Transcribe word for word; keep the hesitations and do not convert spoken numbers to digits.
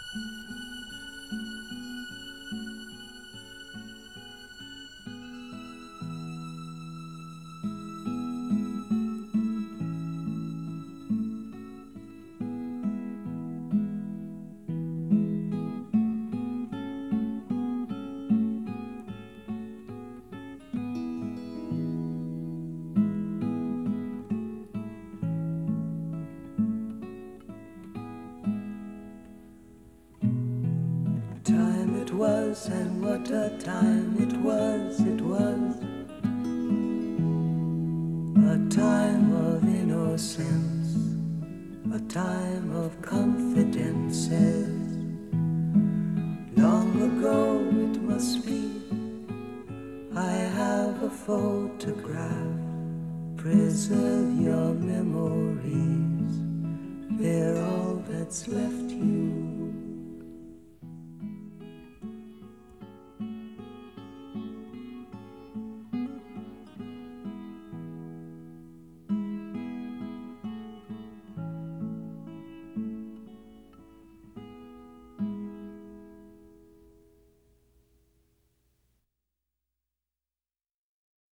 Time it was, and what a time it was, it was a time of innocence, a time of confidences. Long ago it must be, I have a photograph. Preserve your memories, they're all that's left you.